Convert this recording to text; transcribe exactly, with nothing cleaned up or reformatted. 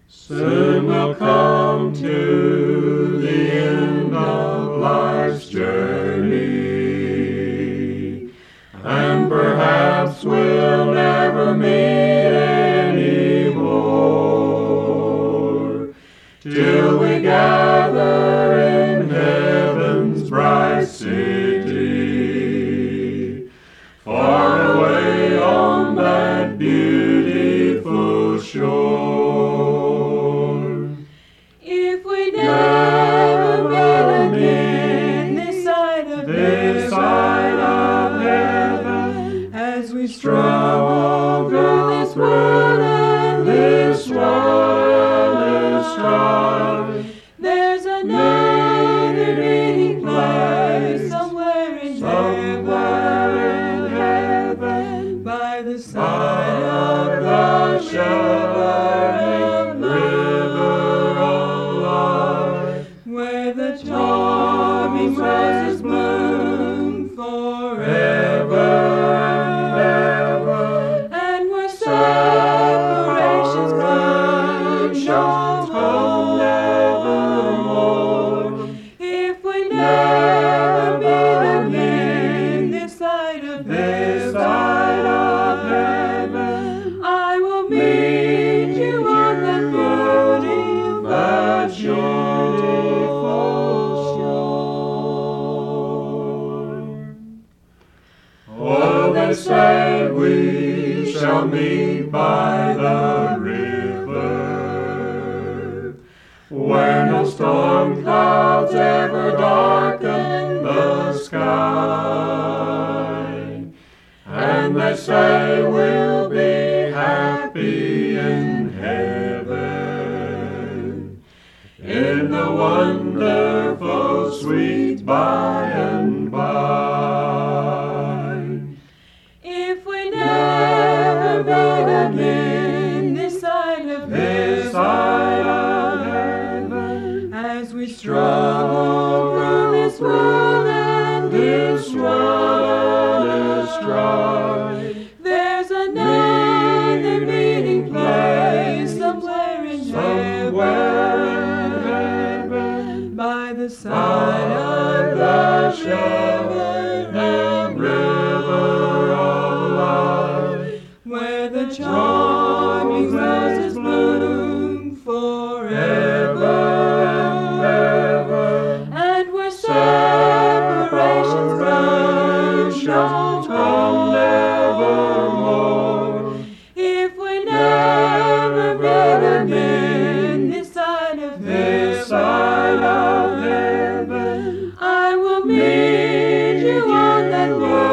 Soon we'll come to the end of life's journey, and perhaps we'll never meet anymore, till we gather in heaven's bright city, far away on that beautiful shore. If we never meet again this side of This side of heaven, as we struggle through this world and this world is strife, there's another meeting place somewhere in somewhere in heaven, by the by side of the the shining river of life, where the charming roses bloom forever and ever, and where separations come shall come nevermore. if we never meet again this side of This heaven, side of heaven, I will meet you on that beautiful that beautiful shore. Oh, they say we shall meet by the river, where no storm clouds ever darken the sky. And they say we'll be happy in heaven, in the wonderful sweet by and by. If we never meet again this side of This side of heaven, as we struggle through this world and this world is strife, there's another meeting place somewhere in somewhere in heaven, heaven, by the by side of the the shining river of life, where the charming roses bloom forever and ever, and where separations come shall come nevermore. if we never meet again this side of This side of heaven, I will meet you on that